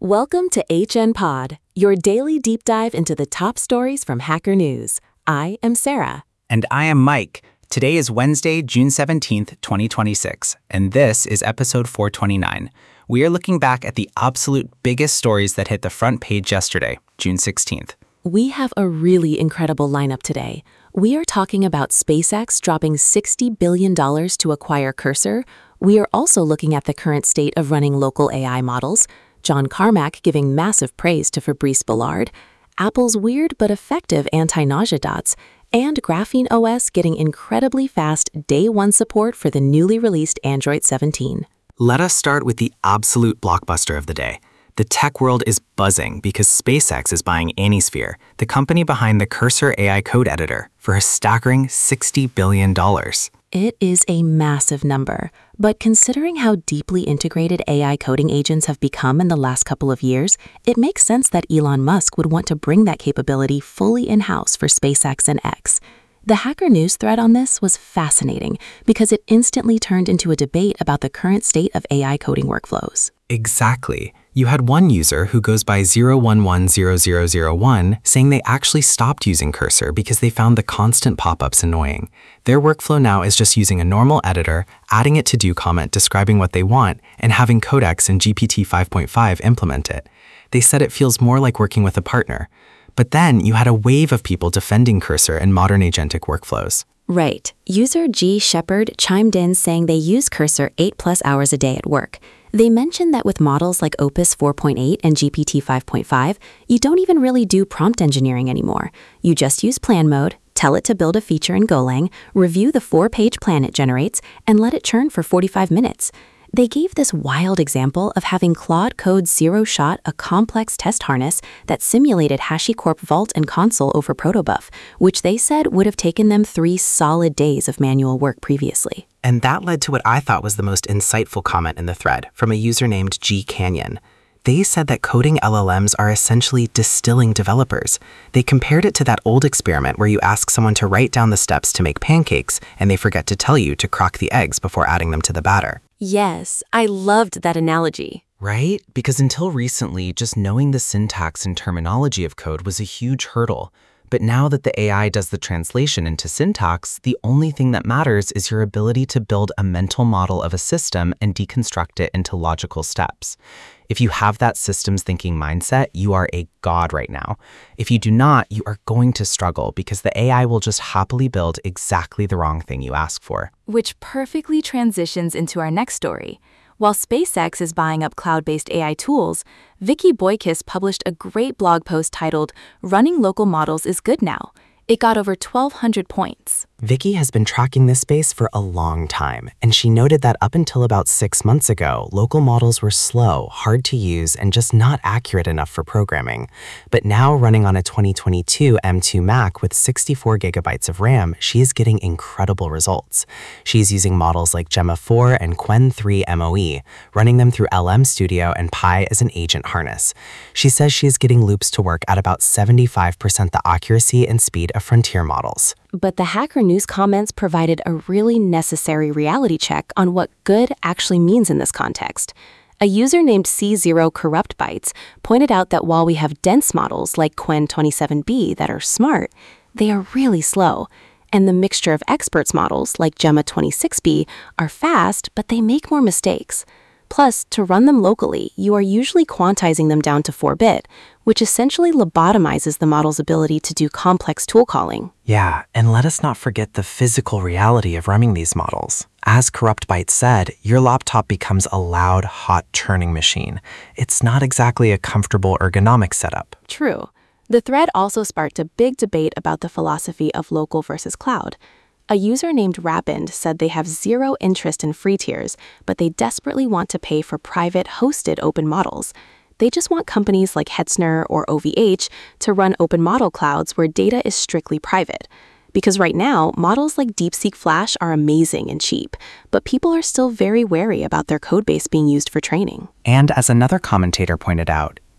Welcome to HN Pod, your daily deep dive into the top stories from Hacker News. I am Sarah. And I am Mike. Today is Wednesday, June 17th, 2026, and this is episode 429. We are looking back at the absolute biggest stories that hit the front page yesterday, June 16th. We have a really incredible lineup today. We are talking about SpaceX dropping $60 billion to acquire Cursor. We are also looking at the current state of running local AI models, John Carmack giving massive praise to Fabrice Bellard, Apple's weird but effective anti-nausea dots, and Graphene OS getting incredibly fast day one support for the newly released Android 17. Let us start with the absolute blockbuster of the day. The tech world is buzzing because SpaceX is buying Anysphere, the company behind the Cursor AI code editor, for a staggering $60 billion. It is a massive number, but considering how deeply integrated AI coding agents have become in the last couple of years, it makes sense that Elon Musk would want to bring that capability fully in-house for SpaceX and X. The Hacker News thread on this was fascinating because it instantly turned into a debate about the current state of AI coding workflows. Exactly. You had one user who goes by 0110001 saying they actually stopped using Cursor because they found the constant pop-ups annoying. Their workflow now is just using a normal editor, adding it to do comment describing what they want, and having Codex and GPT 5.5 implement it. They said it feels more like working with a partner. But then you had a wave of people defending Cursor and modern agentic workflows. Right. User G. Shepard chimed in saying they use Cursor 8+ hours a day at work. They mentioned that with models like Opus 4.8 and GPT 5.5, you don't even really do prompt engineering anymore. You just use plan mode, tell it to build a feature in Golang, review the 4-page plan it generates, and let it churn for 45 minutes. They gave this wild example of having Claude Code Zero shot a complex test harness that simulated HashiCorp Vault and Console over protobuf, which they said would have taken them 3 solid days of manual work previously. And that led to what I thought was the most insightful comment in the thread from a user named G Canyon. They said that coding LLMs are essentially distilling developers. They compared it to that old experiment where you ask someone to write down the steps to make pancakes and they forget to tell you to crack the eggs before adding them to the batter. Yes, I loved that analogy. Right? Because until recently, just knowing the syntax and terminology of code was a huge hurdle. But now that the AI does the translation into syntax, the only thing that matters is your ability to build a mental model of a system and deconstruct it into logical steps. If you have that systems thinking mindset, you are a god right now. If you do not, you are going to struggle because the AI will just happily build exactly the wrong thing you ask for. Which perfectly transitions into our next story. While SpaceX is buying up cloud-based AI tools, Vicky Boykis published a great blog post titled, "Running Local Models is Good Now." It got over 1,200 points. Vicky has been tracking this space for a long time, and she noted that up until about 6 months ago, local models were slow, hard to use, and just not accurate enough for programming. But now, running on a 2022 M2 Mac with 64 gigabytes of RAM, she is getting incredible results. She's using models like Gemma 4 and Qwen 3 MOE, running them through LM Studio and Pi as an agent harness. She says she is getting loops to work at about 75% the accuracy and speed of frontier models. But the Hacker News comments provided a really necessary reality check on what good actually means in this context. A user named C0 Corrupt Bytes pointed out that while we have dense models like Qwen 27B that are smart, they are really slow. And the mixture of experts models like Gemma 26B are fast, but they make more mistakes. Plus, to run them locally, you are usually quantizing them down to 4-bit, which essentially lobotomizes the model's ability to do complex tool calling. Yeah, and let us not forget the physical reality of running these models. As Corrupt Byte said, your laptop becomes a loud, hot churning machine. It's not exactly a comfortable ergonomic setup. True. The thread also sparked a big debate about the philosophy of local versus cloud. A user named Rapid said they have zero interest in free tiers, but they desperately want to pay for private, hosted open models. They just want companies like Hetzner or OVH to run open model clouds where data is strictly private. Because right now, models like DeepSeek Flash are amazing and cheap, but people are still very wary about their codebase being used for training. And as another commentator pointed out,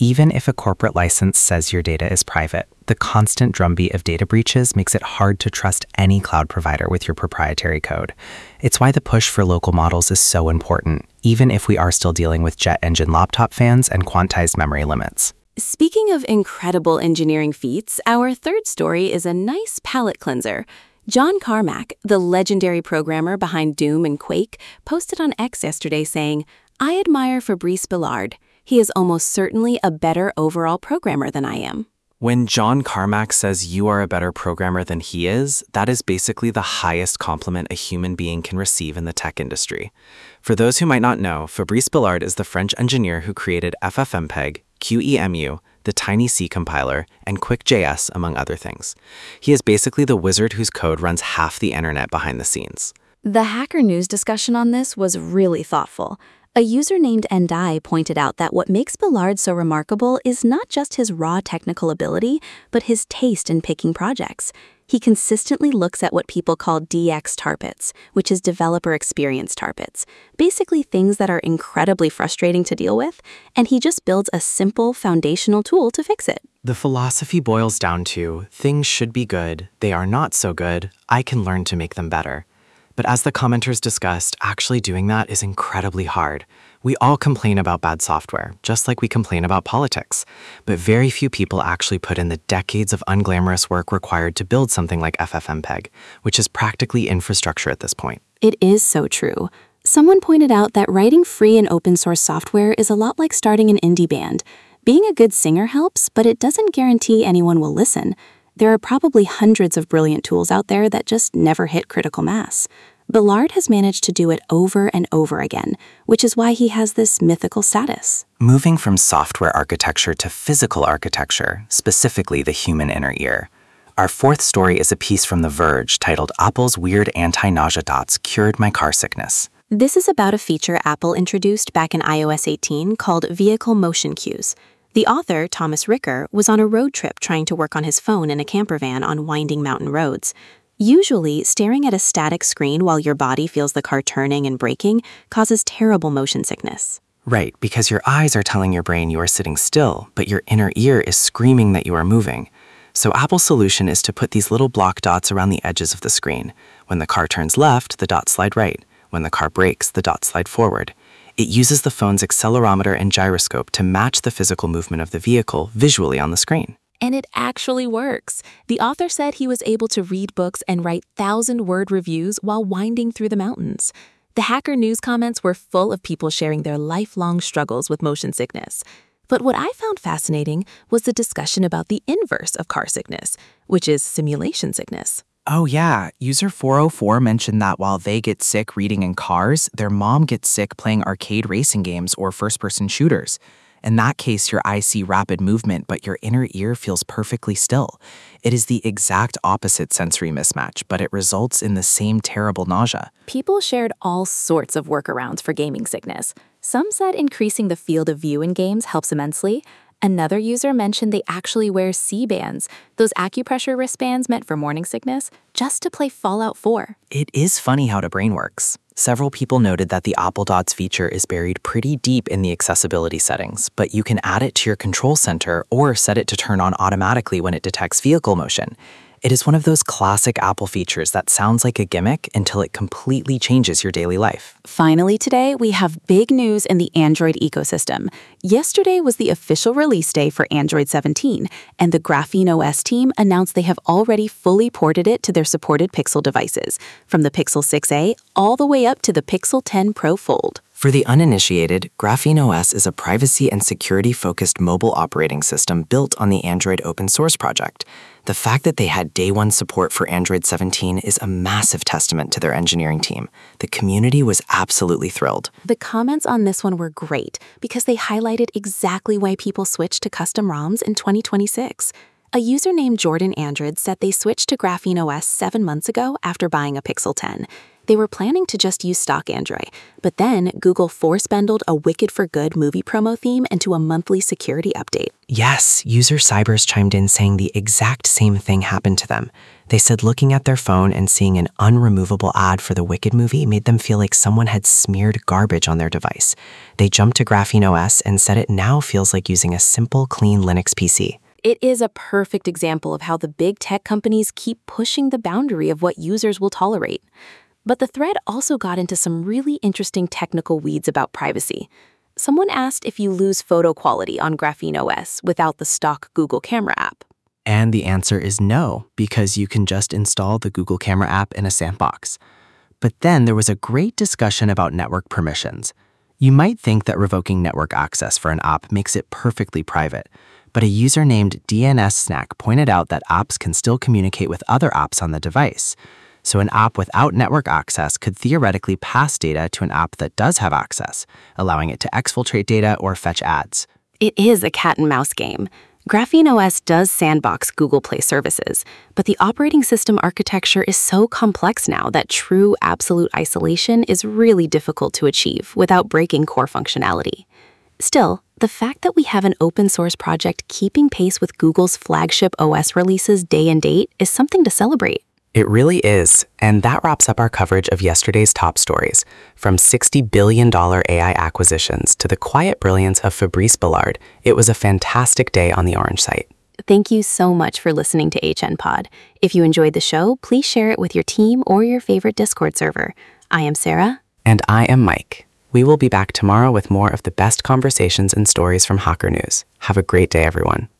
Even if a corporate license says your data is private, the constant drumbeat of data breaches makes it hard to trust any cloud provider with your proprietary code. It's why the push for local models is so important, even if we are still dealing with jet engine laptop fans and quantized memory limits. Speaking of incredible engineering feats, our third story is a nice palate cleanser. John Carmack, the legendary programmer behind Doom and Quake, posted on X yesterday saying, "I admire Fabrice Bellard. He is almost certainly a better overall programmer than I am." When John Carmack says you are a better programmer than he is, that is basically the highest compliment a human being can receive in the tech industry. For those who might not know, Fabrice Bellard is the French engineer who created FFmpeg, QEMU, the Tiny C compiler, and QuickJS, among other things. He is basically the wizard whose code runs half the internet behind the scenes. The Hacker News discussion on this was really thoughtful. A user named Endai pointed out that what makes Bellard so remarkable is not just his raw technical ability, but his taste in picking projects. He consistently looks at what people call DX tarpets, which is developer experience tarpets, basically things that are incredibly frustrating to deal with, and he just builds a simple foundational tool to fix it. The philosophy boils down to, things should be good, they are not so good, I can learn to make them better. But as the commenters discussed, actually doing that is incredibly hard. We all complain about bad software, just like we complain about politics. But very few people actually put in the decades of unglamorous work required to build something like FFmpeg, which is practically infrastructure at this point. It is so true. Someone pointed out that writing free and open source software is a lot like starting an indie band. Being a good singer helps, but it doesn't guarantee anyone will listen. There are probably hundreds of brilliant tools out there that just never hit critical mass. Bellard has managed to do it over and over again, which is why he has this mythical status. Moving from software architecture to physical architecture, specifically the human inner ear. Our fourth story is a piece from The Verge titled "Apple's Weird Anti-Nausea Dots Cured My Car Sickness." This is about a feature Apple introduced back in iOS 18 called Vehicle Motion Cues. The author, Thomas Ricker, was on a road trip trying to work on his phone in a camper van on winding mountain roads. Usually, staring at a static screen while your body feels the car turning and braking causes terrible motion sickness. Right, because your eyes are telling your brain you are sitting still, but your inner ear is screaming that you are moving. So Apple's solution is to put these little block dots around the edges of the screen. When the car turns left, the dots slide right. When the car brakes, the dots slide forward. It uses the phone's accelerometer and gyroscope to match the physical movement of the vehicle visually on the screen. And it actually works. The author said he was able to read books and write 1,000-word reviews while winding through the mountains. The Hacker News comments were full of people sharing their lifelong struggles with motion sickness. But what I found fascinating was the discussion about the inverse of car sickness, which is simulation sickness. Oh yeah, user 404 mentioned that while they get sick reading in cars, their mom gets sick playing arcade racing games or first-person shooters. In that case, your eyes see rapid movement, but your inner ear feels perfectly still. It is the exact opposite sensory mismatch, but it results in the same terrible nausea. People shared all sorts of workarounds for gaming sickness. Some said increasing the field of view in games helps immensely. Another user mentioned they actually wear C-bands, those acupressure wristbands meant for morning sickness, just to play Fallout 4. It is funny how the brain works. Several people noted that the Apple Dots feature is buried pretty deep in the accessibility settings, but you can add it to your control center or set it to turn on automatically when it detects vehicle motion. It is one of those classic Apple features that sounds like a gimmick until it completely changes your daily life. Finally today, we have big news in the Android ecosystem. Yesterday was the official release day for Android 17, and the Graphene OS team announced they have already fully ported it to their supported Pixel devices, from the Pixel 6a all the way up to the Pixel 10 Pro Fold. For the uninitiated, Graphene OS is a privacy and security-focused mobile operating system built on the Android open source project. The fact that they had day one support for Android 17 is a massive testament to their engineering team. The community was absolutely thrilled. The comments on this one were great because they highlighted exactly why people switched to custom ROMs in 2026. A user named Jordan Andred said they switched to Graphene OS 7 months ago after buying a Pixel 10. They were planning to just use stock Android, but then Google force-bundled a Wicked for Good movie promo theme into a monthly security update. Yes, user Cybers chimed in saying the exact same thing happened to them. They said looking at their phone and seeing an unremovable ad for the Wicked movie made them feel like someone had smeared garbage on their device. They jumped to Graphene OS and said it now feels like using a simple, clean Linux PC. It is a perfect example of how the big tech companies keep pushing the boundary of what users will tolerate. But the thread also got into some really interesting technical weeds about privacy. Someone asked if you lose photo quality on Graphene OS without the stock Google Camera app. And the answer is no, because you can just install the Google Camera app in a sandbox. But then there was a great discussion about network permissions. You might think that revoking network access for an app makes it perfectly private, but a user named DNS Snack pointed out that apps can still communicate with other apps on the device. So an app without network access could theoretically pass data to an app that does have access, allowing it to exfiltrate data or fetch ads. It is a cat and mouse game. Graphene OS does sandbox Google Play services, but the operating system architecture is so complex now that true absolute isolation is really difficult to achieve without breaking core functionality. Still, the fact that we have an open source project keeping pace with Google's flagship OS releases day and date is something to celebrate. It really is, and that wraps up our coverage of yesterday's top stories. From $60 billion AI acquisitions to the quiet brilliance of Fabrice Bellard, it was a fantastic day on the Orange site. Thank you so much for listening to HN Pod. If you enjoyed the show, please share it with your team or your favorite Discord server. I am Sarah. And I am Mike. We will be back tomorrow with more of the best conversations and stories from Hacker News. Have a great day, everyone.